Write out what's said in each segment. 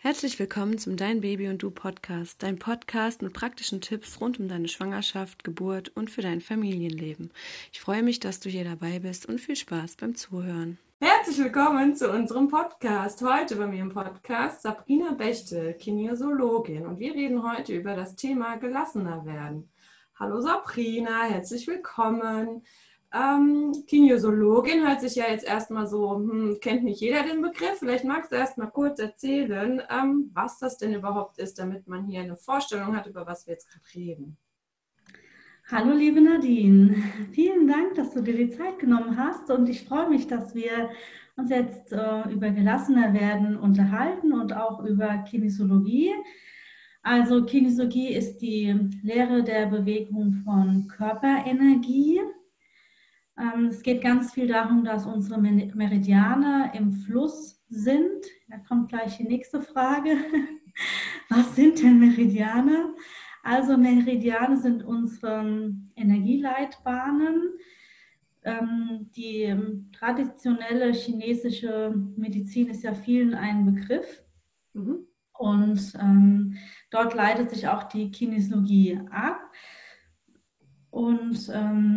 Herzlich willkommen zum Dein Baby und Du Podcast, dein Podcast mit praktischen Tipps rund um deine Schwangerschaft, Geburt und für dein Familienleben. Ich freue mich, dass du hier dabei bist und viel Spaß beim Zuhören. Herzlich willkommen zu unserem Podcast. Heute bei mir im Podcast Sabrina Bechtel, Kinesiologin, und wir reden heute über das Thema gelassener werden. Hallo Sabrina, herzlich willkommen. Kinesiologin hört sich ja jetzt erstmal so, kennt nicht jeder den Begriff. Vielleicht magst du erst mal kurz erzählen, was das denn überhaupt ist, damit man hier eine Vorstellung hat, über was wir jetzt gerade reden. Hallo liebe Nadine, vielen Dank, dass du dir die Zeit genommen hast, und ich freue mich, dass wir uns jetzt über gelassener werden unterhalten und auch über Kinesiologie. Also Kinesiologie ist die Lehre der Bewegung von Körperenergie. Es geht ganz viel darum, dass unsere Meridiane im Fluss sind. Da kommt gleich die nächste Frage. Was sind denn Meridiane? Also Meridiane sind unsere Energieleitbahnen. Die traditionelle chinesische Medizin ist ja vielen ein Begriff. Und dort leitet sich auch die Kinesiologie ab. Und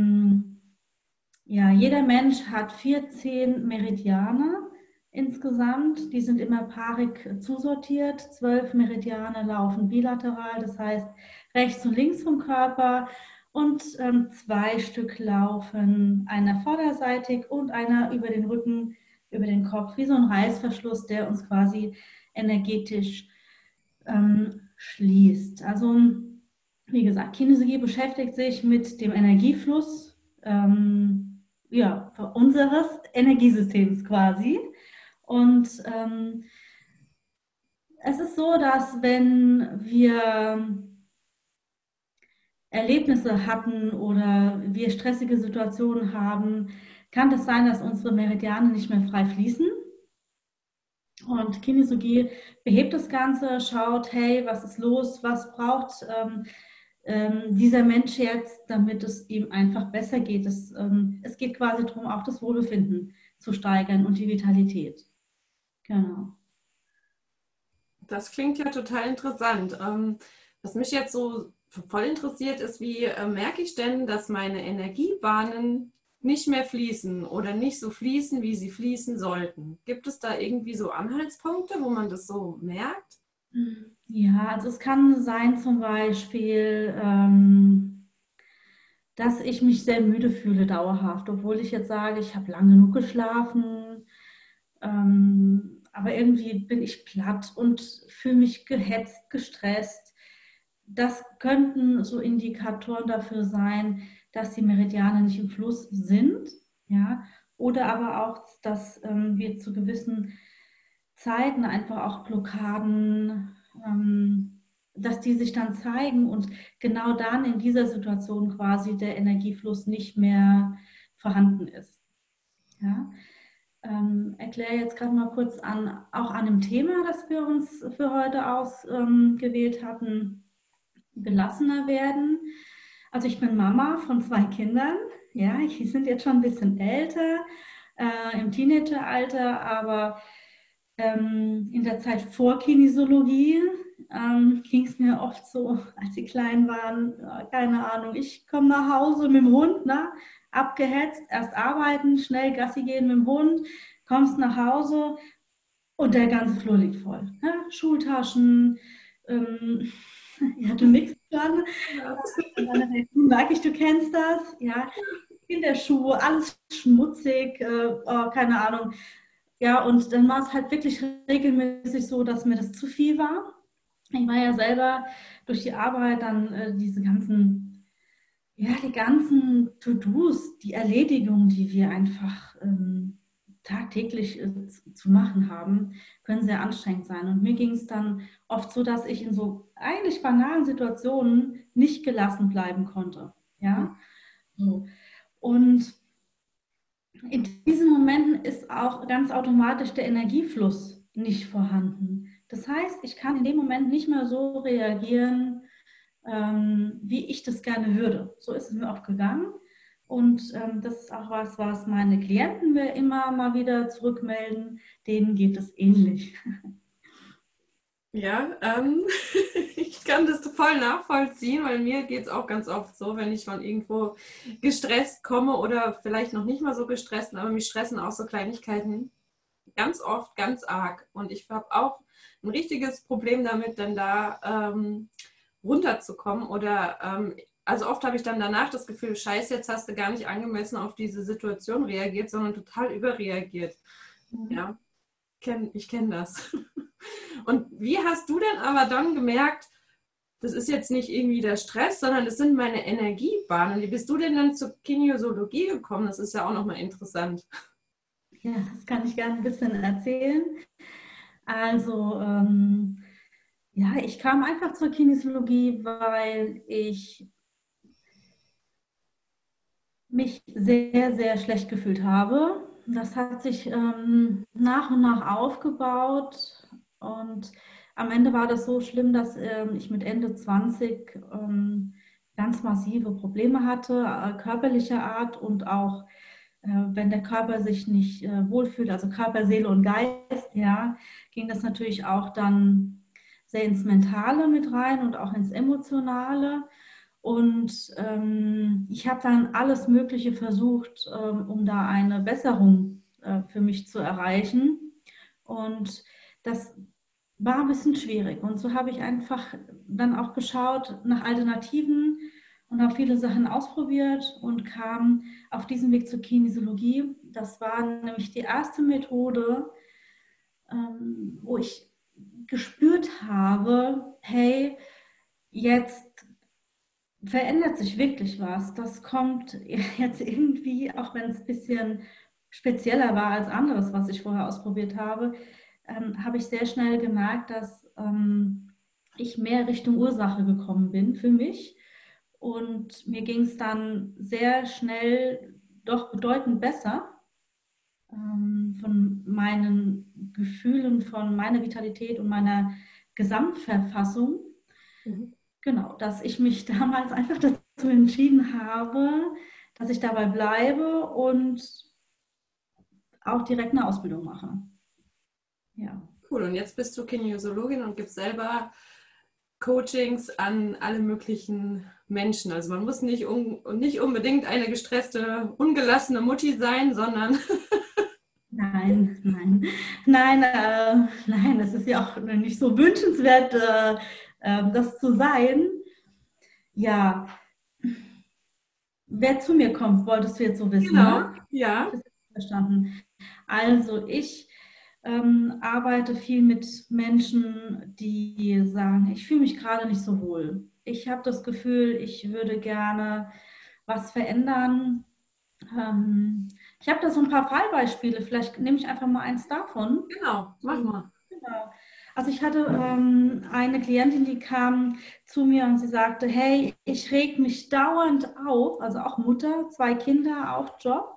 ja, jeder Mensch hat 14 Meridiane insgesamt. Die sind immer paarig zusortiert. 12 Meridiane laufen bilateral, das heißt rechts und links vom Körper. Und 2 Stück laufen, einer vorderseitig und einer über den Rücken, über den Kopf, wie so ein Reißverschluss, der uns quasi energetisch schließt. Also wie gesagt, Kinesiologie beschäftigt sich mit dem Energiefluss unseres Energiesystems quasi. Und es ist so, dass wenn wir Erlebnisse hatten oder wir stressige Situationen haben, kann das sein, dass unsere Meridiane nicht mehr frei fließen. Und Kinesiologie behebt das Ganze, schaut, hey, was ist los, was braucht dieser Mensch jetzt, damit es ihm einfach besser geht. Es geht quasi darum, auch das Wohlbefinden zu steigern und die Vitalität. Genau. Das klingt ja total interessant. Was mich jetzt so voll interessiert ist, wie merke ich denn, dass meine Energiebahnen nicht mehr fließen oder nicht so fließen, wie sie fließen sollten? Gibt es da irgendwie so Anhaltspunkte, wo man das so merkt? Ja, also es kann sein zum Beispiel, dass ich mich sehr müde fühle dauerhaft, obwohl ich jetzt sage, ich habe lang genug geschlafen, aber irgendwie bin ich platt und fühle mich gehetzt, gestresst. Das könnten so Indikatoren dafür sein, dass die Meridiane nicht im Fluss sind, ja, oder aber auch, dass wir zu gewissen Zeiten einfach auch Blockaden, dass die sich dann zeigen und genau dann in dieser Situation quasi der Energiefluss nicht mehr vorhanden ist. Ja? Erkläre jetzt gerade mal kurz auch an dem Thema, das wir uns für heute ausgewählt hatten, gelassener werden. Also ich bin Mama von 2 Kindern, ja, die sind jetzt schon ein bisschen älter, im Teenageralter, aber in der Zeit vor Kinesiologie ging es mir oft so, als sie klein waren, keine Ahnung, ich komme nach Hause mit dem Hund, ne, abgehetzt, erst arbeiten, schnell Gassi gehen mit dem Hund, kommst nach Hause und der ganze Flur liegt voll. Ne? Schultaschen, ja, du nix dann. Merke ich, du kennst das, ja. Kinderschuhe, alles schmutzig, keine Ahnung. Ja, und dann war es halt wirklich regelmäßig so, dass mir das zu viel war. Ich war ja selber durch die Arbeit dann die ganzen To-Dos, die Erledigungen, die wir einfach tagtäglich zu machen haben, können sehr anstrengend sein. Und mir ging es dann oft so, dass ich in so eigentlich banalen Situationen nicht gelassen bleiben konnte. Ja? So. Und in diesen Momenten ist auch ganz automatisch der Energiefluss nicht vorhanden. Das heißt, ich kann in dem Moment nicht mehr so reagieren, wie ich das gerne würde. So ist es mir oft gegangen. Und das ist auch was meine Klienten mir immer mal wieder zurückmelden. Denen geht es ähnlich. Ja, ich kann das voll nachvollziehen, weil mir geht es auch ganz oft so, wenn ich von irgendwo gestresst komme oder vielleicht noch nicht mal so gestresst, aber mich stressen auch so Kleinigkeiten ganz oft ganz arg. Und ich habe auch ein richtiges Problem damit, dann da runterzukommen. Oder also oft habe ich dann danach das Gefühl, scheiße, jetzt hast du gar nicht angemessen auf diese Situation reagiert, sondern total überreagiert. Ja, ich kenne das. Und wie hast du denn aber dann gemerkt, das ist jetzt nicht irgendwie der Stress, sondern das sind meine Energiebahnen. Wie bist du denn dann zur Kinesiologie gekommen? Das ist ja auch nochmal interessant. Ja, das kann ich gerne ein bisschen erzählen. Also, ja, ich kam einfach zur Kinesiologie, weil ich mich sehr, sehr schlecht gefühlt habe. Das hat sich nach und nach aufgebaut und am Ende war das so schlimm, dass ich mit Ende 20 ganz massive Probleme hatte, körperlicher Art und auch wenn der Körper sich nicht wohlfühlt, also Körper, Seele und Geist, ja, ging das natürlich auch dann sehr ins Mentale mit rein und auch ins Emotionale. Und ich habe dann alles Mögliche versucht, um da eine Besserung für mich zu erreichen. Und das war ein bisschen schwierig. Und so habe ich einfach dann auch geschaut nach Alternativen und habe viele Sachen ausprobiert und kam auf diesem Weg zur Kinesiologie. Das war nämlich die erste Methode, wo ich gespürt habe, hey, jetzt verändert sich wirklich was. Das kommt jetzt irgendwie, auch wenn es ein bisschen spezieller war als anderes, was ich vorher ausprobiert habe, habe ich sehr schnell gemerkt, dass ich mehr Richtung Ursache gekommen bin für mich. Und mir ging es dann sehr schnell doch bedeutend besser von meinen Gefühlen, von meiner Vitalität und meiner Gesamtverfassung. Mhm. Genau, dass ich mich damals einfach dazu entschieden habe, dass ich dabei bleibe und auch direkt eine Ausbildung mache. Ja. Cool. Und jetzt bist du Kinesiologin und gibst selber Coachings an alle möglichen Menschen. Also man muss nicht unbedingt eine gestresste, ungelassene Mutti sein, sondern Nein, nein, nein, nein, es ist ja auch nicht so wünschenswert, das zu sein. Ja, wer zu mir kommt, wolltest du jetzt so wissen, genau, ne? ja. Das ist verstanden. Also ich arbeite viel mit Menschen, die sagen, ich fühle mich gerade nicht so wohl. Ich habe das Gefühl, ich würde gerne was verändern. Ich habe da so ein paar Fallbeispiele. Vielleicht nehme ich einfach mal eins davon. Genau, mach So, mal. genau. Also ich hatte eine Klientin, die kam zu mir und sie sagte, hey, ich reg mich dauernd auf, also auch Mutter, 2 Kinder, auch Job.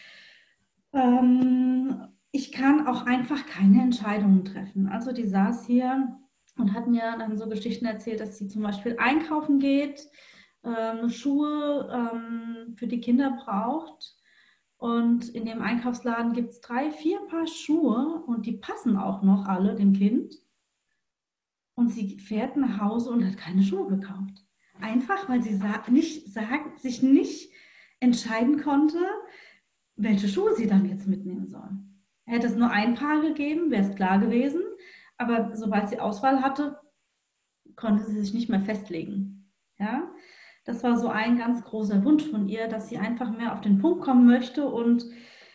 Ich kann auch einfach keine Entscheidungen treffen. Also die saß hier und hat mir dann so Geschichten erzählt, dass sie zum Beispiel einkaufen geht, Schuhe für die Kinder braucht. Und in dem Einkaufsladen gibt es 3, 4 Paar Schuhe und die passen auch noch alle dem Kind. Und sie fährt nach Hause und hat keine Schuhe gekauft. Einfach, weil sie sich nicht entscheiden konnte, welche Schuhe sie dann jetzt mitnehmen soll. Hätte es nur ein Paar gegeben, wäre es klar gewesen. Aber sobald sie Auswahl hatte, konnte sie sich nicht mehr festlegen. Ja? Das war so ein ganz großer Wunsch von ihr, dass sie einfach mehr auf den Punkt kommen möchte. Und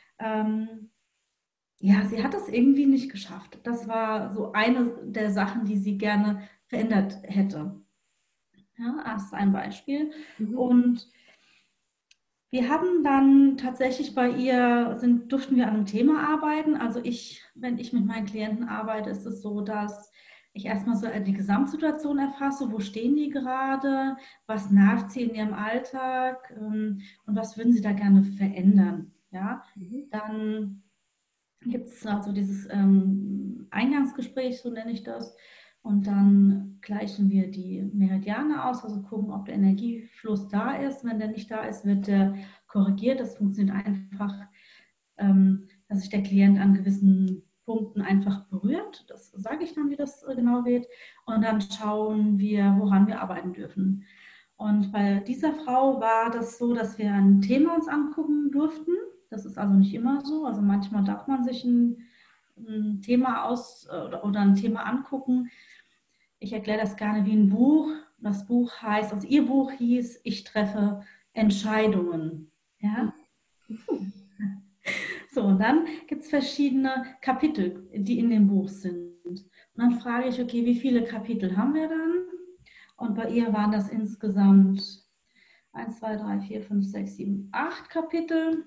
ja, sie hat das irgendwie nicht geschafft. Das war so eine der Sachen, die sie gerne verändert hätte. Ja, das ist ein Beispiel. Mhm. Und wir haben dann tatsächlich bei ihr, durften wir an einem Thema arbeiten. Also wenn ich mit meinen Klienten arbeite, ist es so, dass ich erstmal so die Gesamtsituation erfasse, wo stehen die gerade, was nervt sie in ihrem Alltag und was würden sie da gerne verändern. Ja, Mhm. dann gibt es also dieses Eingangsgespräch, so nenne ich das. Und dann gleichen wir die Meridiane aus, also gucken, ob der Energiefluss da ist. Wenn der nicht da ist, wird der korrigiert. Das funktioniert einfach, dass sich der Klient an gewissen Punkten einfach berührt. Das sage ich dann, wie das genau geht. Und dann schauen wir, woran wir arbeiten dürfen. Und bei dieser Frau war das so, dass wir ein Thema uns angucken durften. Das ist also nicht immer so. Also manchmal darf man sich ein Thema oder ein Thema angucken. Ich erkläre das gerne wie ein Buch. Das Buch heißt, also ihr Buch hieß Ich treffe Entscheidungen. Ja? So, und dann gibt es verschiedene Kapitel, die in dem Buch sind. Und dann frage ich, okay, wie viele Kapitel haben wir dann? Und bei ihr waren das insgesamt 1, 2, 3, 4, 5, 6, 7, 8 Kapitel.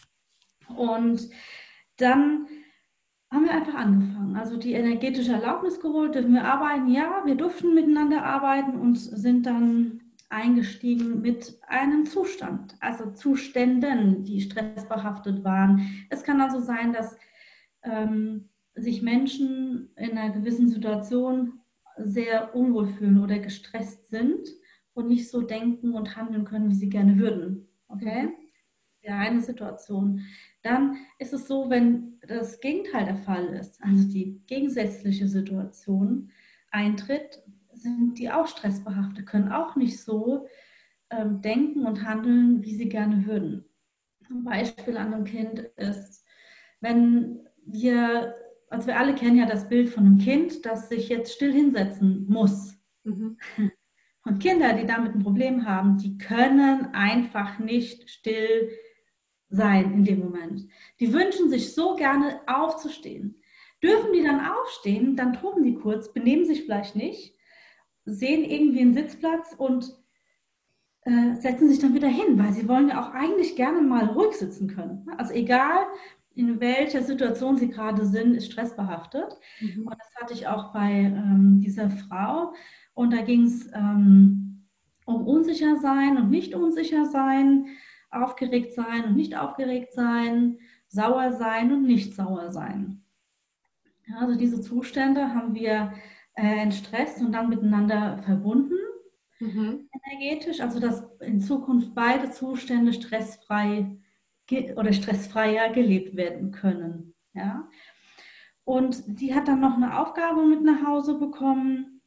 Und dann haben wir einfach angefangen. Also die energetische Erlaubnis geholt, dürfen wir arbeiten? Ja, wir durften miteinander arbeiten und sind dann eingestiegen mit einem Zustand, also Zuständen, die stressbehaftet waren. Es kann also sein, dass sich Menschen in einer gewissen Situation sehr unwohl fühlen oder gestresst sind und nicht so denken und handeln können, wie sie gerne würden. Okay? Ja, eine Situation. Dann ist es so, wenn das Gegenteil der Fall ist, also die gegensätzliche Situation eintritt, sind die auch stressbehaftet, können auch nicht so denken und handeln, wie sie gerne würden. Ein Beispiel an einem Kind ist, wenn also wir alle kennen ja das Bild von einem Kind, das sich jetzt still hinsetzen muss. Mhm. Und Kinder, die damit ein Problem haben, die können einfach nicht still sein in dem Moment. Die wünschen sich so gerne aufzustehen. Dürfen die dann aufstehen, dann toben die kurz, benehmen sich vielleicht nicht, sehen irgendwie einen Sitzplatz und setzen sich dann wieder hin, weil sie wollen ja auch eigentlich gerne mal ruhig sitzen können. Also egal, in welcher Situation sie gerade sind, ist stressbehaftet. Mhm. Und das hatte ich auch bei dieser Frau. Und da ging es um unsicher sein und nicht unsicher sein, aufgeregt sein und nicht aufgeregt sein, sauer sein und nicht sauer sein. Ja, also diese Zustände haben wir entstresst und dann miteinander verbunden. Mhm. Energetisch, also dass in Zukunft beide Zustände stressfrei oder stressfreier gelebt werden können. Ja? Und die hat dann noch eine Aufgabe mit nach Hause bekommen,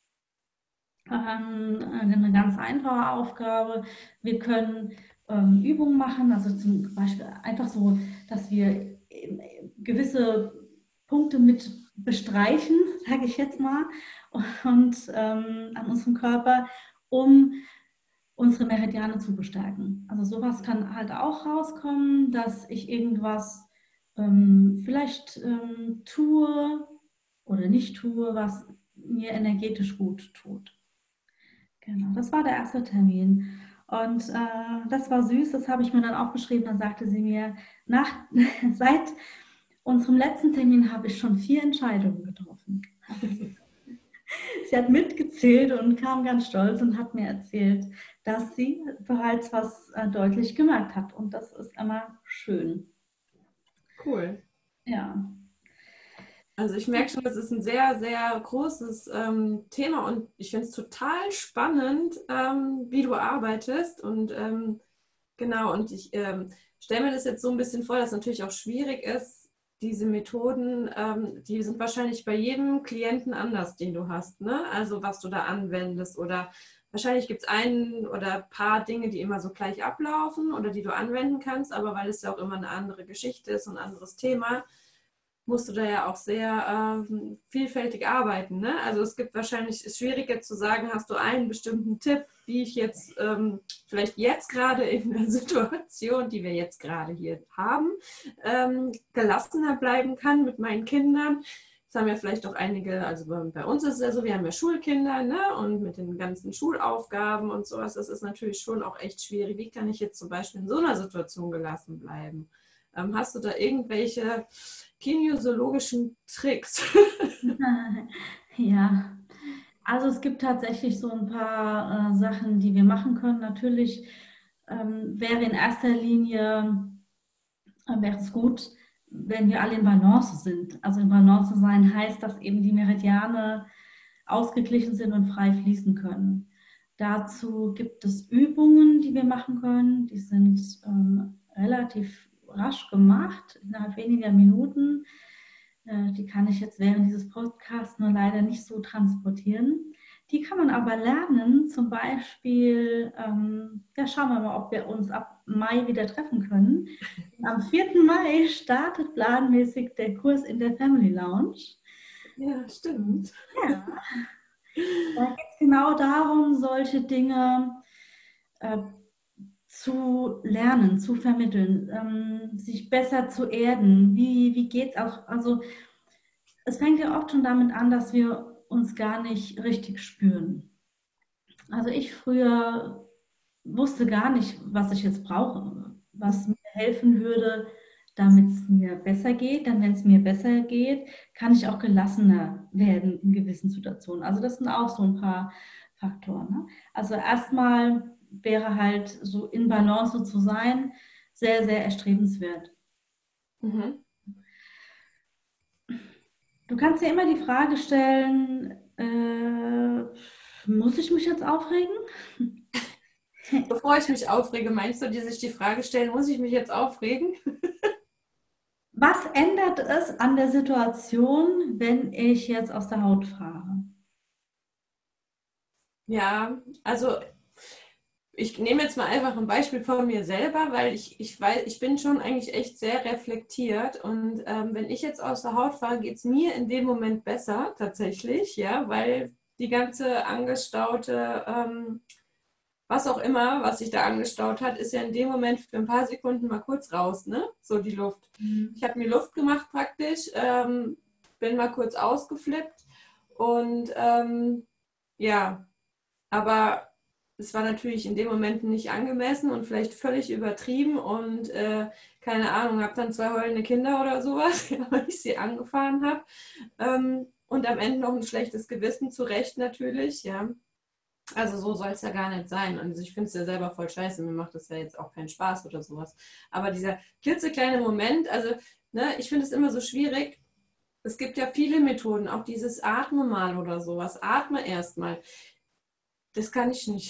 eine ganz einfache Aufgabe. Wir können Übungen machen, also zum Beispiel einfach so, dass wir gewisse Punkte mit bestreichen, sage ich jetzt mal, und an unserem Körper, um unsere Meridiane zu bestärken. Also sowas kann halt auch rauskommen, dass ich irgendwas vielleicht tue oder nicht tue, was mir energetisch gut tut. Genau, das war der erste Termin. Und das war süß, das habe ich mir dann aufgeschrieben. Dann sagte sie mir, seit unserem letzten Termin habe ich schon 4 Entscheidungen getroffen. Sie hat mitgezählt und kam ganz stolz und hat mir erzählt, dass sie bereits was deutlich gemerkt hat. Und das ist immer schön. Cool. Ja. Also ich merke schon, das ist ein sehr, sehr großes Thema und ich finde es total spannend, wie du arbeitest. Und genau, und ich stelle mir das jetzt so ein bisschen vor, dass es natürlich auch schwierig ist, diese Methoden, die sind wahrscheinlich bei jedem Klienten anders, den du hast, ne? Also was du da anwendest oder wahrscheinlich gibt es ein oder ein paar Dinge, die immer so gleich ablaufen oder die du anwenden kannst, aber weil es ja auch immer eine andere Geschichte ist und ein anderes Thema, musst du da ja auch sehr vielfältig arbeiten, ne? Also es gibt wahrscheinlich, ist schwieriger zu sagen, hast du einen bestimmten Tipp, wie ich jetzt vielleicht jetzt gerade in der Situation, die wir jetzt gerade hier haben, gelassener bleiben kann mit meinen Kindern. Das haben ja vielleicht auch einige, also bei uns ist es ja so, wir haben ja Schulkinder, ne? Und mit den ganzen Schulaufgaben und sowas, das ist natürlich schon auch echt schwierig. Wie kann ich jetzt zum Beispiel in so einer Situation gelassen bleiben? Hast du da irgendwelche kinesiologischen Tricks? Ja, also es gibt tatsächlich so ein paar Sachen, die wir machen können. Natürlich wäre in erster Linie wäre es gut, wenn wir alle in Balance sind. Also in Balance sein heißt, dass eben die Meridiane ausgeglichen sind und frei fließen können. Dazu gibt es Übungen, die wir machen können. Die sind relativ rasch gemacht, innerhalb weniger Minuten. Die kann ich jetzt während dieses Podcasts nur leider nicht so transportieren. Die kann man aber lernen, zum Beispiel, ja, schauen wir mal, ob wir uns ab Mai wieder treffen können. Am 4. Mai startet planmäßig der Kurs in der Family Lounge. Ja, stimmt. Ja, da geht es genau darum, solche Dinge zu lernen, zu vermitteln, sich besser zu erden. Wie geht es auch? Also es fängt ja oft schon damit an, dass wir uns gar nicht richtig spüren. Also ich früher wusste gar nicht, was ich jetzt brauche, was mir helfen würde, damit es mir besser geht. Dann, wenn es mir besser geht, kann ich auch gelassener werden in gewissen Situationen. Also das sind auch so ein paar Faktoren. Ne? Also erstmal wäre halt so in Balance zu sein, sehr, sehr erstrebenswert. Mhm. Du kannst dir immer die Frage stellen, muss ich mich jetzt aufregen? Bevor ich mich aufrege, meinst du, die sich die Frage stellen, muss ich mich jetzt aufregen? Was ändert es an der Situation, wenn ich jetzt aus der Haut fahre? Ja, also ich nehme jetzt mal einfach ein Beispiel von mir selber, weil ich weiß, ich bin schon eigentlich echt sehr reflektiert und wenn ich jetzt aus der Haut fahre, geht es mir in dem Moment besser tatsächlich, ja, weil die ganze angestaute, was auch immer, was sich da angestaut hat, ist ja in dem Moment für ein paar Sekunden mal kurz raus, ne? So die Luft. Ich habe mir Luft gemacht praktisch, bin mal kurz ausgeflippt und ja, aber es war natürlich in dem Moment nicht angemessen und vielleicht völlig übertrieben und keine Ahnung, habe dann 2 heulende Kinder oder sowas, weil ich sie angefahren habe. Und am Ende noch ein schlechtes Gewissen, zu Recht natürlich, ja. Also so soll es ja gar nicht sein. Und ich finde es ja selber voll scheiße, mir macht das ja jetzt auch keinen Spaß oder sowas. Aber dieser klitzekleine Moment, also ne, ich finde es immer so schwierig. Es gibt ja viele Methoden, auch dieses Atme mal oder sowas. Atme erstmal. Das kann ich nicht.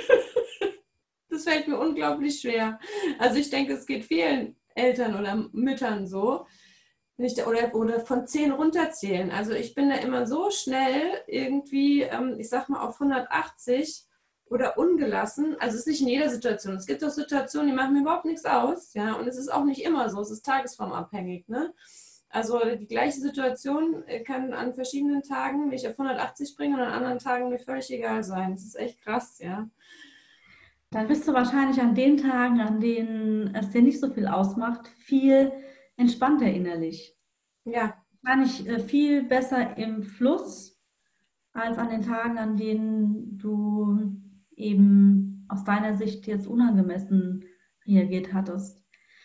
Das fällt mir unglaublich schwer. Also ich denke, es geht vielen Eltern oder Müttern so. Nicht, oder von 10 runterzählen. Also ich bin da immer so schnell irgendwie, ich sag mal, auf 180 oder ungelassen. Also es ist nicht in jeder Situation. Es gibt auch Situationen, die machen mir überhaupt nichts aus. Ja, und es ist auch nicht immer so. Es ist tagesformabhängig. Ne? Also die gleiche Situation kann an verschiedenen Tagen mich auf 180 bringen und an anderen Tagen mir völlig egal sein. Das ist echt krass, ja. Dann bist du wahrscheinlich an den Tagen, an denen es dir nicht so viel ausmacht, viel entspannter innerlich. Ja, Wahrscheinlich viel besser im Fluss als an den Tagen, an denen du eben aus deiner Sicht jetzt unangemessen reagiert hattest.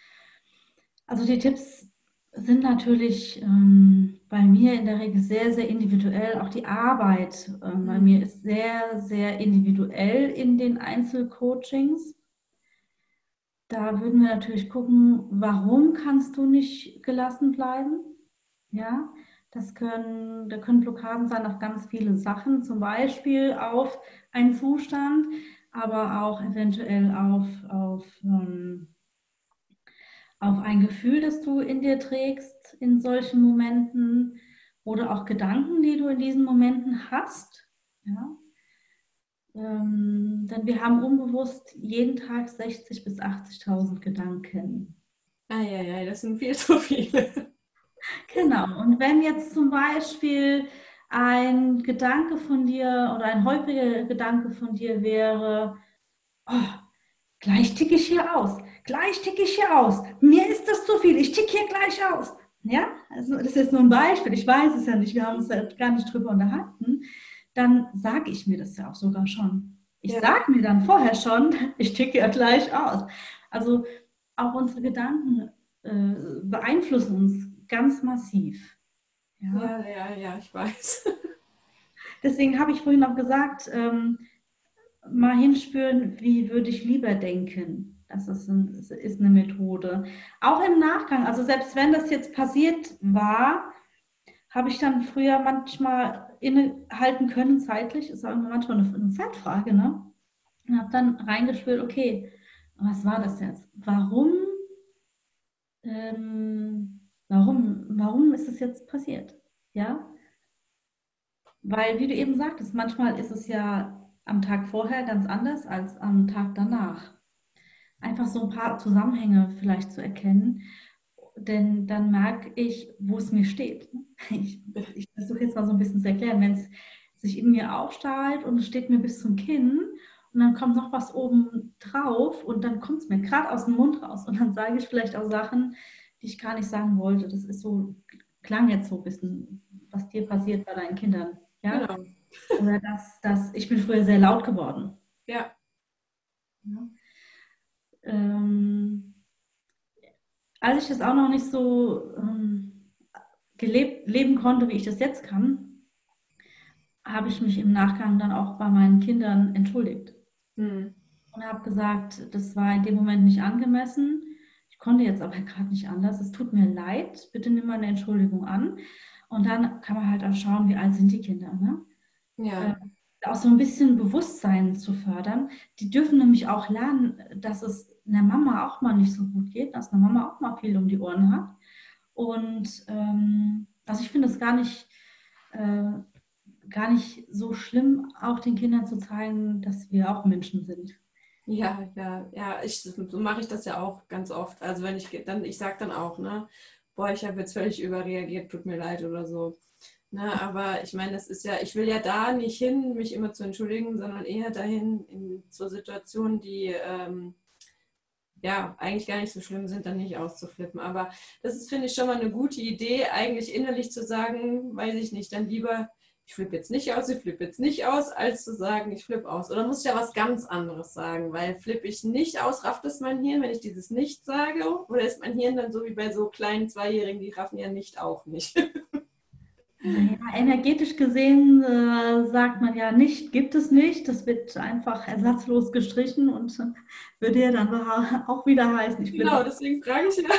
Also die Tipps sind natürlich bei mir in der Regel sehr, sehr individuell. Auch die Arbeit bei mir ist sehr, sehr individuell in den Einzelcoachings. Da würden wir natürlich gucken, warum kannst du nicht gelassen bleiben? Ja, da können Blockaden sein auf ganz viele Sachen, zum Beispiel auf einen Zustand, aber auch eventuell auf ein Gefühl, das du in dir trägst in solchen Momenten oder auch Gedanken, die du in diesen Momenten hast. Ja? Denn wir haben unbewusst jeden Tag 60.000 bis 80.000 Gedanken. ja, das sind viel zu viele. Genau. Und wenn jetzt zum Beispiel ein Gedanke von dir oder ein häufiger Gedanke von dir wäre, oh, gleich ticke ich hier aus, gleich ticke ich hier aus, mir ist das zu viel, ich ticke hier gleich aus. Ja, also das ist nur ein Beispiel, ich weiß es ja nicht, wir haben uns ja gar nicht drüber unterhalten, dann sage ich mir das ja auch sogar schon. Ich Ja. sage mir dann vorher schon, ich ticke ja gleich aus. Also auch unsere Gedanken beeinflussen uns ganz massiv. Ja? Ja, ich weiß. Deswegen habe ich vorhin auch gesagt, mal hinspüren, wie würde ich lieber denken. Das ist eine Methode. Auch im Nachgang, also selbst wenn das jetzt passiert war, habe ich dann früher manchmal innehalten können zeitlich, ist auch manchmal eine Zeitfrage, ne? Und habe dann reingespürt, okay, was war das jetzt? Warum Warum ist es jetzt passiert? Ja, weil, wie du eben sagtest, manchmal ist es ja am Tag vorher ganz anders als am Tag danach. Einfach so ein paar Zusammenhänge vielleicht zu erkennen, denn dann merke ich, wo es mir steht. Ich versuche jetzt mal so ein bisschen zu erklären, wenn es sich in mir aufstaut und es steht mir bis zum Kinn und dann kommt noch was oben drauf und dann kommt es mir gerade aus dem Mund raus und dann sage ich vielleicht auch Sachen, die ich gar nicht sagen wollte. Das ist so, klang jetzt so ein bisschen, was dir passiert bei deinen Kindern. Ja? Genau. Oder ich bin früher sehr laut geworden. Ja. Ja. Ähm, Als ich das auch noch nicht so leben konnte, wie ich das jetzt kann, habe ich mich im Nachgang dann auch bei meinen Kindern entschuldigt Hm. und habe gesagt, das war in dem Moment nicht angemessen. Ich konnte jetzt aber gerade nicht anders. Es tut mir leid. Bitte nimm meine Entschuldigung an. Und dann kann man halt auch schauen, wie alt sind die Kinder. Ne? Ja. Auch so ein bisschen Bewusstsein zu fördern. Die dürfen nämlich auch lernen, dass es einer Mama auch mal nicht so gut geht, dass eine Mama auch mal viel um die Ohren hat. Und also ich finde es gar nicht so schlimm, auch den Kindern zu zeigen, dass wir auch Menschen sind. Ja, ja, ja, so mache ich das ja auch ganz oft. Also wenn ich sage dann auch, ne, boah, ich habe jetzt völlig überreagiert, tut mir leid oder so. Ne, aber ich meine, das ist ja, ich will ja da nicht hin, mich immer zu entschuldigen, sondern eher dahin zur Situation, die ja eigentlich gar nicht so schlimm sind, dann nicht auszuflippen. Aber das ist, finde ich, schon mal eine gute Idee, eigentlich innerlich zu sagen, weiß ich nicht, dann lieber ich flippe jetzt nicht aus, ich flippe jetzt nicht aus, als zu sagen, ich flippe aus. Oder muss ich ja was ganz anderes sagen? Weil flippe ich nicht aus, rafft es mein Hirn, wenn ich dieses nicht sage? Oder ist mein Hirn dann so wie bei so kleinen Zweijährigen, die raffen ja nicht auch nicht? Naja, energetisch gesehen sagt man ja nicht, gibt es nicht. Das wird einfach ersatzlos gestrichen und würde ja dann auch wieder heißen, ich flippe Genau, aus. deswegen frage ich ja.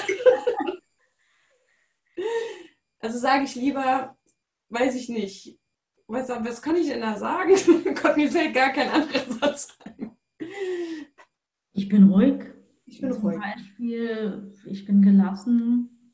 Also sage ich lieber, weiß ich nicht. Was kann ich denn da sagen? Gott, mir fällt gar kein anderer Satz ein. Ich bin ruhig. Ich bin Zum ruhig. Beispiel, ich bin gelassen.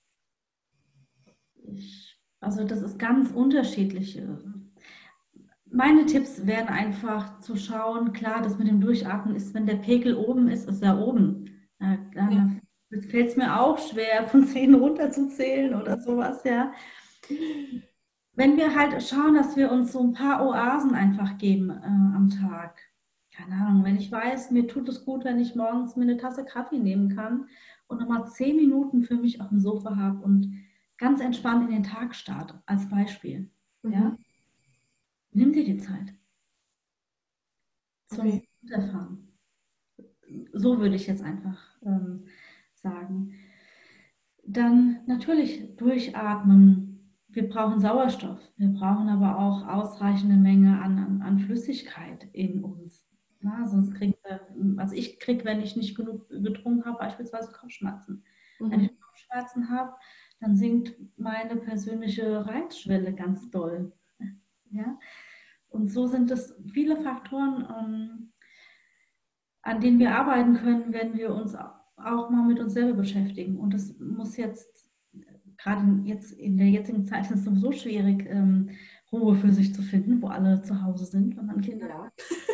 Also das ist ganz unterschiedlich. Meine Tipps wären einfach zu schauen, klar, das mit dem Durchatmen ist, wenn der Pegel oben ist, ist er oben. Ja. Dann fällt es mir auch schwer, von 10 runterzuzählen oder sowas, ja. Wenn wir halt schauen, dass wir uns so ein paar Oasen einfach geben am Tag. Keine Ahnung, wenn ich weiß, mir tut es gut, wenn ich morgens mir eine Tasse Kaffee nehmen kann und nochmal 10 Minuten für mich auf dem Sofa habe und ganz entspannt in den Tag starte, als Beispiel. Ja? Mhm. Nimm dir die Zeit zum Okay. Runterfahren. So würde ich jetzt einfach sagen. Dann natürlich durchatmen. Wir brauchen Sauerstoff. Wir brauchen aber auch ausreichende Menge an Flüssigkeit in uns. Na, sonst kriegen wir, also ich kriege, wenn ich nicht genug getrunken habe, beispielsweise Kopfschmerzen. Wenn Mhm. ich Kopfschmerzen habe, dann sinkt meine persönliche Reizschwelle ganz doll. Ja? Und so sind es viele Faktoren, an denen wir arbeiten können, wenn wir uns auch mal mit uns selber beschäftigen. Und das muss jetzt, gerade jetzt in der jetzigen Zeit, ist es sowieso schwierig, Ruhe für sich zu finden, wo alle zu Hause sind, wenn man Kinder Ja. hat.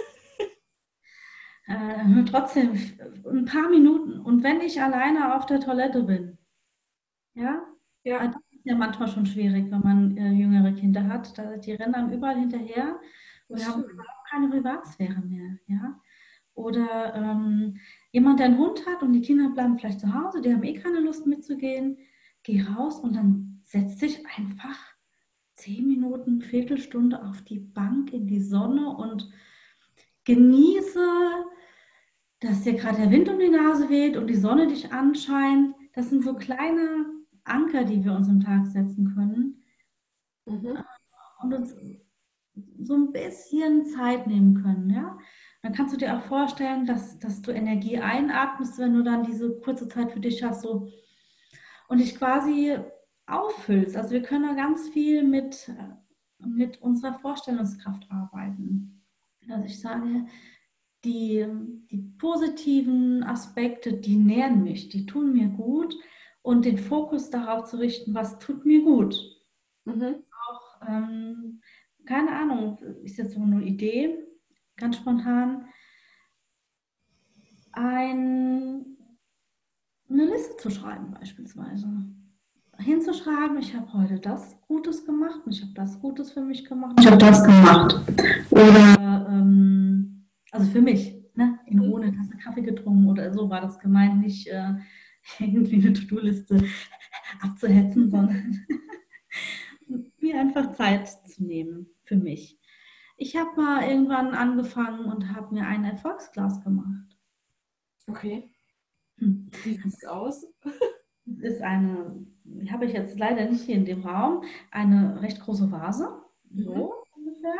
Trotzdem ein paar Minuten. Und wenn ich alleine auf der Toilette bin, ja, Ja, das ist ja manchmal schon schwierig, wenn man jüngere Kinder hat. Die rennen einem überall hinterher und das wir haben stimmt. überhaupt keine Privatsphäre mehr. Ja? Oder jemand, der einen Hund hat und die Kinder bleiben vielleicht zu Hause, die haben eh keine Lust mitzugehen. Geh raus und dann setz dich einfach 10 Minuten, Viertelstunde auf die Bank in die Sonne und genieße, dass dir gerade der Wind um die Nase weht und die Sonne dich anscheint. Das sind so kleine Anker, die wir uns im Tag setzen können Mhm. und uns so ein bisschen Zeit nehmen können. Ja? Dann kannst du dir auch vorstellen, dass du Energie einatmest, wenn du dann diese kurze Zeit für dich hast so, und dich quasi auffüllst. Also wir können da ganz viel mit unserer Vorstellungskraft arbeiten. Also ich sage, die, die positiven Aspekte, die nähren mich, die tun mir gut und den Fokus darauf zu richten, was tut mir gut. Mhm. Auch, keine Ahnung, ist jetzt so eine Idee, ganz spontan, eine Liste zu schreiben beispielsweise. Hinzuschreiben, ich habe heute das Gutes gemacht und ich habe das Gutes für mich gemacht. Ich habe das gemacht. Oder, also für mich, ne? In Ruhe eine Tasse Kaffee getrunken oder so war das gemeint, nicht irgendwie eine To-Do-Liste abzuhetzen, sondern mir einfach Zeit zu nehmen für mich. Ich habe mal irgendwann angefangen und habe mir ein Erfolgsglas gemacht. Okay. Hm. Wie sieht es aus? Das ist eine, die habe ich jetzt leider nicht hier in dem Raum, eine recht große Vase, so ungefähr,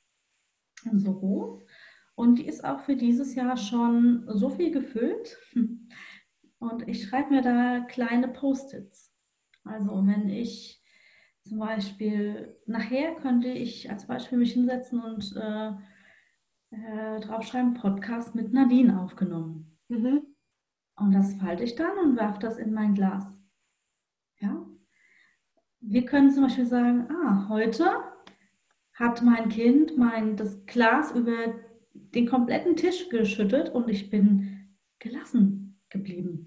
so hoch. Und die ist auch für dieses Jahr schon so viel gefüllt. Und ich schreibe mir da kleine Post-its. Also wenn ich zum Beispiel, nachher könnte ich als Beispiel mich hinsetzen und draufschreiben, Podcast mit Nadine aufgenommen. Mhm. Und das falte ich dann und werfe das in mein Glas. Ja? Wir können zum Beispiel sagen, heute hat mein Kind das Glas über den kompletten Tisch geschüttet und ich bin gelassen geblieben.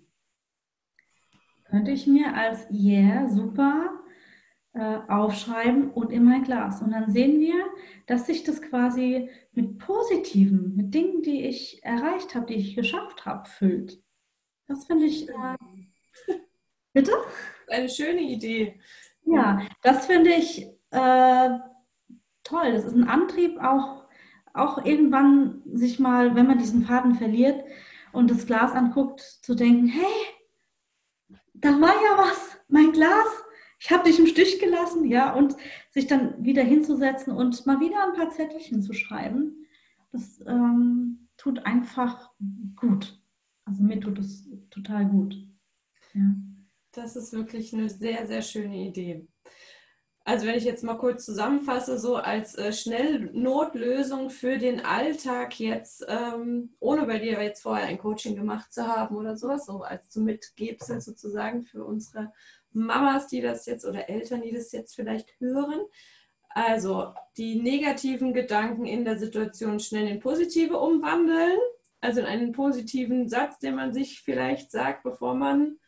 Könnte ich mir als super aufschreiben und in mein Glas. Und dann sehen wir, dass sich das quasi mit Positiven, mit Dingen, die ich erreicht habe, die ich geschafft habe, füllt. Das finde ich, bitte? Eine schöne Idee. Ja, das finde ich toll. Das ist ein Antrieb, auch irgendwann sich mal, wenn man diesen Faden verliert und das Glas anguckt, zu denken, hey, da war ja was, mein Glas, ich habe dich im Stich gelassen, ja, und sich dann wieder hinzusetzen und mal wieder ein paar Zettelchen zu schreiben, das tut einfach gut. Also mir tut es total gut. Ja. Das ist wirklich eine sehr, sehr schöne Idee. Also wenn ich jetzt mal kurz zusammenfasse, so als Schnellnotlösung für den Alltag jetzt, ohne bei dir jetzt vorher ein Coaching gemacht zu haben oder sowas, so als zum Mitgebsel sozusagen für unsere Mamas, die das jetzt oder Eltern, die das jetzt vielleicht hören. Also die negativen Gedanken in der Situation schnell in positive umwandeln, also in einen positiven Satz, den man sich vielleicht sagt, bevor man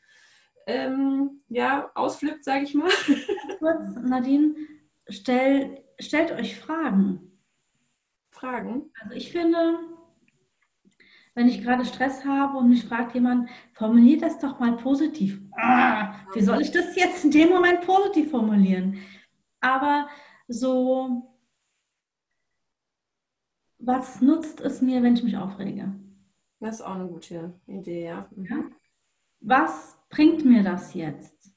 ausflippt, sage ich mal. Kurz, Nadine, stellt euch Fragen. Fragen? Also ich finde, wenn ich gerade Stress habe und mich fragt jemand, formuliert das doch mal positiv. Wie soll ich das jetzt in dem Moment positiv formulieren? Aber so, was nutzt es mir, wenn ich mich aufrege? Das ist auch eine gute Idee, ja. Mhm. Ja? Was bringt mir das jetzt?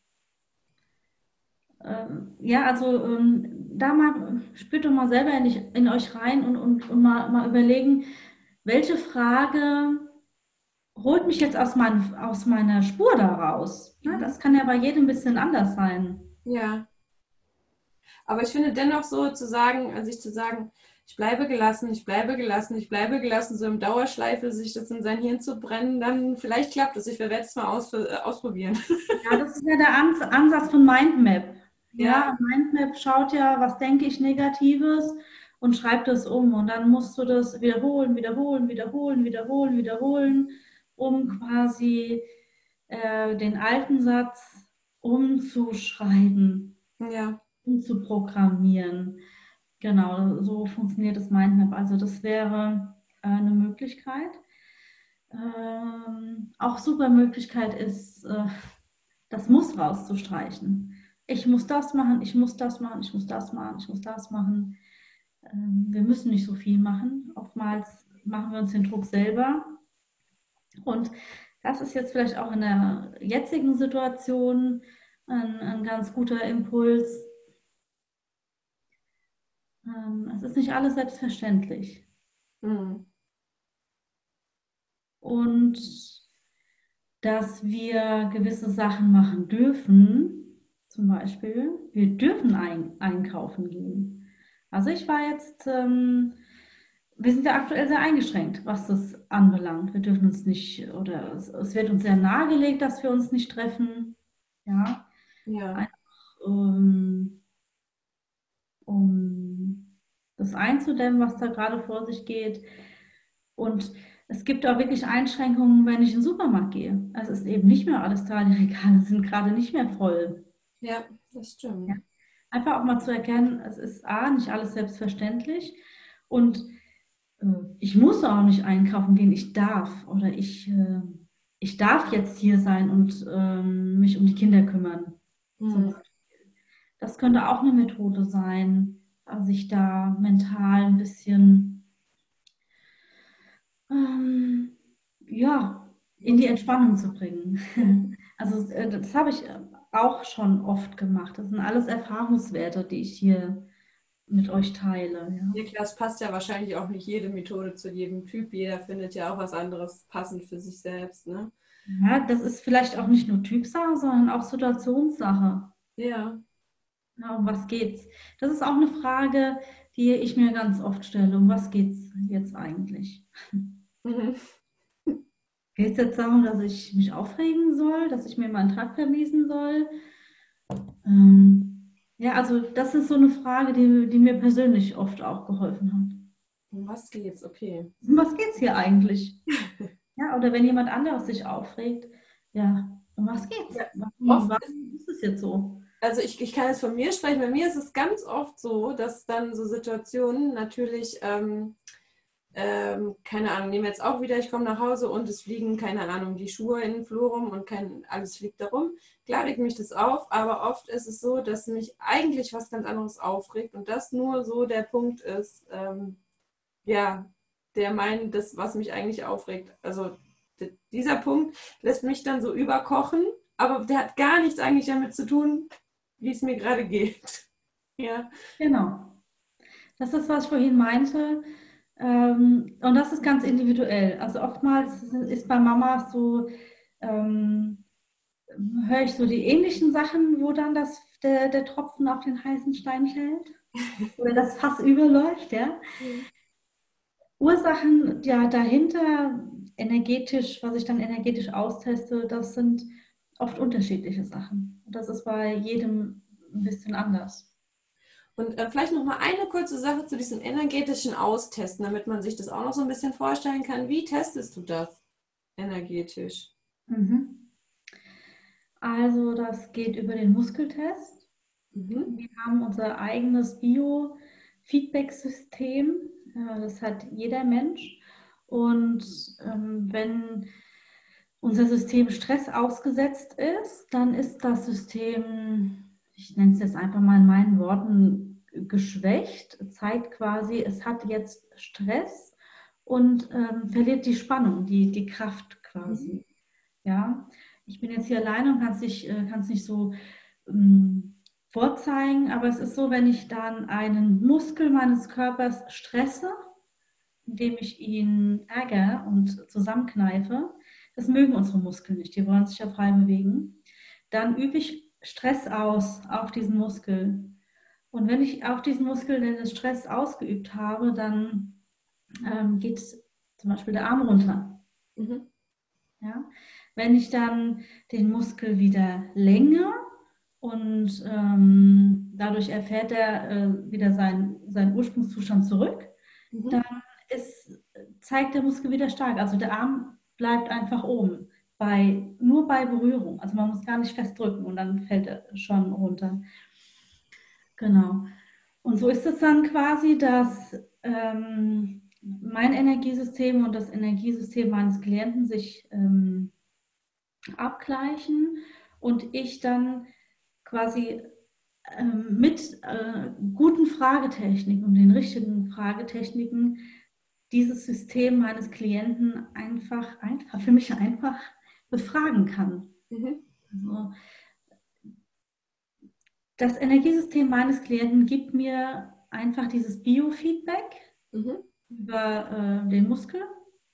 Da mal, spürt doch mal selber in euch rein und mal überlegen, welche Frage holt mich jetzt aus meiner Spur da raus? Ja, das kann ja bei jedem ein bisschen anders sein. Ja, aber ich finde dennoch so zu sagen, ich bleibe gelassen, ich bleibe gelassen, ich bleibe gelassen, so im Dauerschleife sich das in sein Hirn zu brennen, dann vielleicht klappt es. Ich werde es mal ausprobieren. Ja, das ist ja der Ansatz von Mindmap. Ja. Ja, Mindmap schaut ja, was denke ich Negatives und schreibt es um. Und dann musst du das wiederholen, wiederholen, wiederholen, wiederholen, wiederholen, um quasi den alten Satz umzuschreiben, Ja. umzuprogrammieren. Genau, so funktioniert das Mindmap. Also das wäre eine Möglichkeit. Auch super Möglichkeit ist, das Muss rauszustreichen. Ich muss das machen, ich muss das machen, ich muss das machen, ich muss das machen. Wir müssen nicht so viel machen. Oftmals machen wir uns den Druck selber. Und das ist jetzt vielleicht auch in der jetzigen Situation ein ganz guter Impuls. Es ist nicht alles selbstverständlich. Mhm. Und dass wir gewisse Sachen machen dürfen, zum Beispiel, wir dürfen einkaufen gehen. Also ich war jetzt, wir sind ja aktuell sehr eingeschränkt, was das anbelangt. Wir dürfen uns nicht, oder es wird uns sehr nahegelegt, dass wir uns nicht treffen. Ja, Ja. einfach um das einzudämmen, was da gerade vor sich geht. Und es gibt auch wirklich Einschränkungen, wenn ich in den Supermarkt gehe. Also es ist eben nicht mehr alles da, die Regale sind gerade nicht mehr voll. Ja, das Ja. stimmt. Einfach auch mal zu erkennen, es ist A, nicht alles selbstverständlich und ich muss auch nicht einkaufen gehen, ich darf oder ich darf jetzt hier sein und mich um die Kinder kümmern. Zum Mhm. Beispiel. Das könnte auch eine Methode sein, sich da mental ein bisschen ja, in die Entspannung zu bringen. Also das habe ich auch schon oft gemacht. Das sind alles Erfahrungswerte, die ich hier mit euch teile. Ja. Ja, klar, es passt ja wahrscheinlich auch nicht jede Methode zu jedem Typ. Jeder findet ja auch was anderes passend für sich selbst, ne? Ja, das ist vielleicht auch nicht nur Typsache, sondern auch Situationssache. Ja. Ja, um was geht's? Das ist auch eine Frage, die ich mir ganz oft stelle. Um was geht's jetzt eigentlich? Mhm. Geht es jetzt darum, dass ich mich aufregen soll, dass ich mir meinen Tag vermiesen soll? Ja, also das ist so eine Frage, die mir persönlich oft auch geholfen hat. Um was geht's? Okay. Um was geht's hier eigentlich? Ja, oder wenn jemand anderes sich aufregt, ja, um was geht's? Ja, oft ist, Warum ist es jetzt so? also ich kann jetzt von mir sprechen, bei mir ist es ganz oft so, dass dann so Situationen natürlich, keine Ahnung, nehmen wir jetzt auch wieder, ich komme nach Hause und es fliegen, keine Ahnung, die Schuhe in den Flur rum und alles fliegt da rum. Klar regt mich das auf, aber oft ist es so, dass mich eigentlich was ganz anderes aufregt und das nur so der Punkt ist, ja, das, was mich eigentlich aufregt. Also dieser Punkt lässt mich dann so überkochen, aber der hat gar nichts eigentlich damit zu tun, wie es mir gerade geht. Ja. Genau. Das ist, was ich vorhin meinte. Und das ist ganz individuell. Also oftmals ist bei Mama so, ähm, höre ich so die ähnlichen Sachen, wo dann der Tropfen auf den heißen Stein fällt oder das Fass überläuft, ja. Ursachen, ja, dahinter energetisch, was ich dann energetisch austeste, das sind oft unterschiedliche Sachen. Und das ist bei jedem ein bisschen anders. Und vielleicht noch mal eine kurze Sache zu diesem energetischen Austesten, damit man sich das auch noch so ein bisschen vorstellen kann. Wie testest du das energetisch? Mhm. Also das geht über den Muskeltest. Mhm. Wir haben unser eigenes Biofeedback-System. Das hat jeder Mensch. Und wenn unser System Stress ausgesetzt ist, dann ist das System, ich nenne es jetzt einfach mal in meinen Worten, geschwächt, zeigt quasi, es hat jetzt Stress und verliert die Spannung, die Kraft Mhm. quasi. Ja, ich bin jetzt hier alleine und kann es nicht so ähm, vorzeigen, aber es ist so, wenn ich dann einen Muskel meines Körpers stresse, indem ich ihn ärgere und zusammenkneife, das mögen unsere Muskeln nicht, die wollen sich ja frei bewegen, dann übe ich Stress aus auf diesen Muskel. Und wenn ich auf diesen Muskel den Stress ausgeübt habe, dann geht zum Beispiel der Arm runter. Mhm. Ja? Wenn ich dann den Muskel wieder länge und dadurch erfährt er wieder seinen Ursprungszustand zurück, Mhm. dann zeigt der Muskel wieder stark. Also der Arm bleibt einfach oben, nur bei Berührung. Also man muss gar nicht festdrücken und dann fällt er schon runter. Genau. Und so ist es dann quasi, dass mein Energiesystem und das Energiesystem meines Klienten sich abgleichen und ich dann quasi mit guten Fragetechniken und den richtigen Fragetechniken dieses System meines Klienten für mich einfach befragen kann. Mhm. Also das Energiesystem meines Klienten gibt mir einfach dieses Biofeedback Mhm. über den Muskel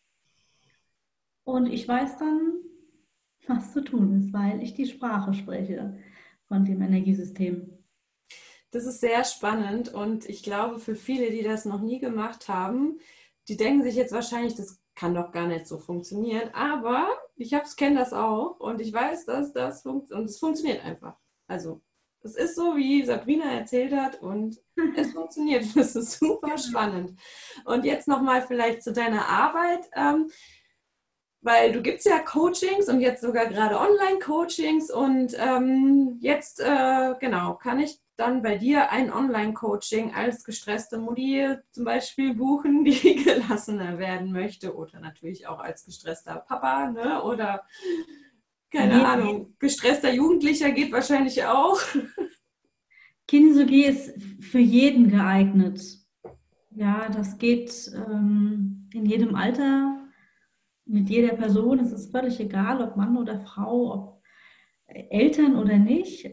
und ich weiß dann, was zu tun ist, weil ich die Sprache spreche von dem Energiesystem. Das ist sehr spannend und ich glaube, für viele, die das noch nie gemacht haben, die denken sich jetzt wahrscheinlich, das kann doch gar nicht so funktionieren. Aber ich kenne das auch und ich weiß, dass das funktioniert und es funktioniert einfach. Also es ist so, wie Sabrina erzählt hat und es funktioniert. Das ist super spannend. Und jetzt nochmal vielleicht zu deiner Arbeit, weil du gibst ja Coachings und jetzt sogar gerade Online-Coachings und jetzt, genau, kann ich dann bei dir ein Online-Coaching als gestresste Mutti zum Beispiel buchen, die gelassener werden möchte oder natürlich auch als gestresster Papa, ne? Oder keine Ahnung, gestresster Jugendlicher geht wahrscheinlich auch. Kinesiologie ist für jeden geeignet. Ja, das geht in jedem Alter, mit jeder Person. Es ist völlig egal, ob Mann oder Frau, ob Eltern oder nicht.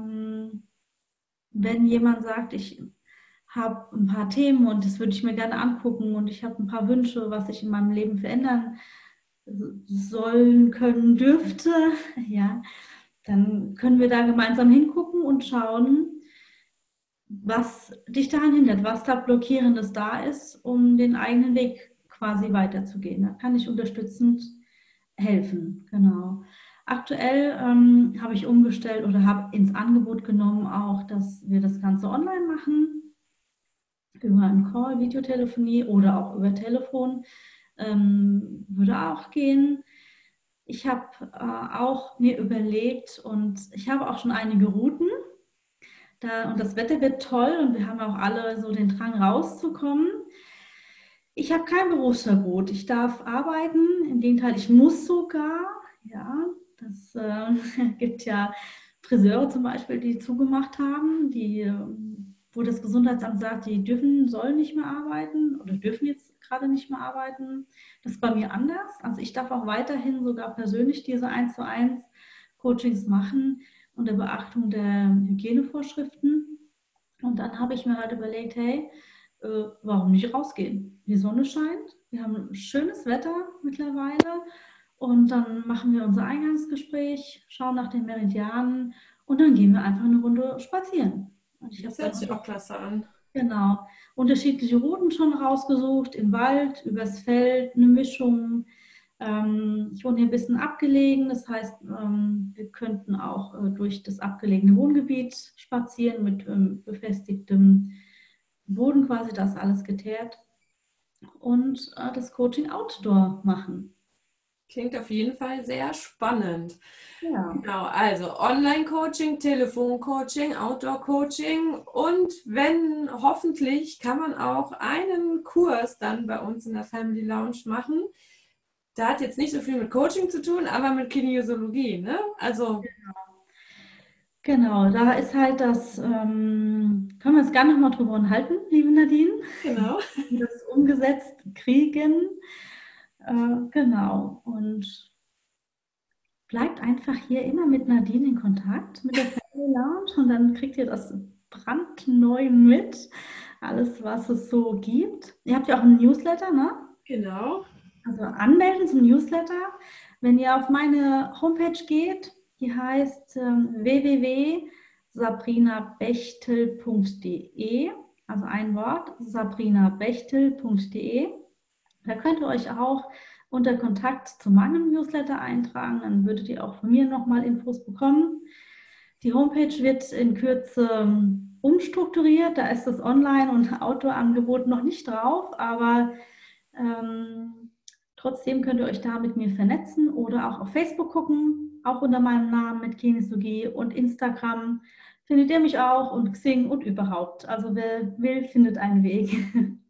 Wenn jemand sagt, ich habe ein paar Themen und das würde ich mir gerne angucken und ich habe ein paar Wünsche, was ich in meinem Leben verändern sollen, können, dürfte, ja, dann können wir da gemeinsam hingucken und schauen, was dich daran hindert, was da Blockierendes da ist, um den eigenen Weg quasi weiterzugehen. Da kann ich unterstützend helfen, genau. Aktuell habe ich umgestellt oder habe ins Angebot genommen auch, dass wir das Ganze online machen, über einen Call, Videotelefonie oder auch über Telefon, würde auch gehen. Ich habe auch mir überlegt und ich habe auch schon einige Routen. Und das Wetter wird toll und wir haben auch alle so den Drang rauszukommen. Ich habe kein Berufsverbot. Ich darf arbeiten. Im Gegenteil, ich muss sogar. Ja, das gibt ja Friseure zum Beispiel, die zugemacht haben, wo das Gesundheitsamt sagt, sollen nicht mehr arbeiten oder dürfen jetzt gerade nicht mehr arbeiten. Das ist bei mir anders. Also ich darf auch weiterhin sogar persönlich diese 1:1 Coachings machen unter Beachtung der Hygienevorschriften. Und dann habe ich mir halt überlegt, hey, warum nicht rausgehen? Die Sonne scheint, wir haben schönes Wetter mittlerweile und dann machen wir unser Eingangsgespräch, schauen nach den Meridianen und dann gehen wir einfach eine Runde spazieren. Und Das hört sich auch klasse an. Genau, unterschiedliche Routen schon rausgesucht, im Wald, übers Feld, eine Mischung. Ich wohne hier ein bisschen abgelegen, das heißt, wir könnten auch durch das abgelegene Wohngebiet spazieren mit befestigtem Boden quasi, das alles geteert und das Coaching Outdoor machen. Klingt auf jeden Fall sehr spannend. Ja. Genau, also Online-Coaching, Telefon-Coaching, Outdoor-Coaching und wenn hoffentlich kann man auch einen Kurs dann bei uns in der Family Lounge machen. Da hat jetzt nicht so viel mit Coaching zu tun, aber mit Kinesiologie, ne? Also Genau, da ist halt können wir uns gerne nochmal drüber unterhalten, liebe Nadine. genau. Wie wir das umgesetzt kriegen. Genau, und bleibt einfach hier immer mit Nadine in Kontakt, mit der Family Lounge und dann kriegt ihr das brandneu mit, alles, was es so gibt. Ihr habt ja auch einen Newsletter, ne? Genau. Also anmelden zum Newsletter. Wenn ihr auf meine Homepage geht, die heißt www.sabrinabechtel.de, also ein Wort, sabrinabechtel.de. Da könnt ihr euch auch unter Kontakt zu meinem Newsletter eintragen, dann würdet ihr auch von mir nochmal Infos bekommen. Die Homepage wird in Kürze umstrukturiert, da ist das Online- und Outdoor-Angebot noch nicht drauf, aber trotzdem könnt ihr euch da mit mir vernetzen oder auch auf Facebook gucken, auch unter meinem Namen mit Kinesiologie und Instagram findet ihr mich auch und Xing und überhaupt. Also wer will, findet einen Weg.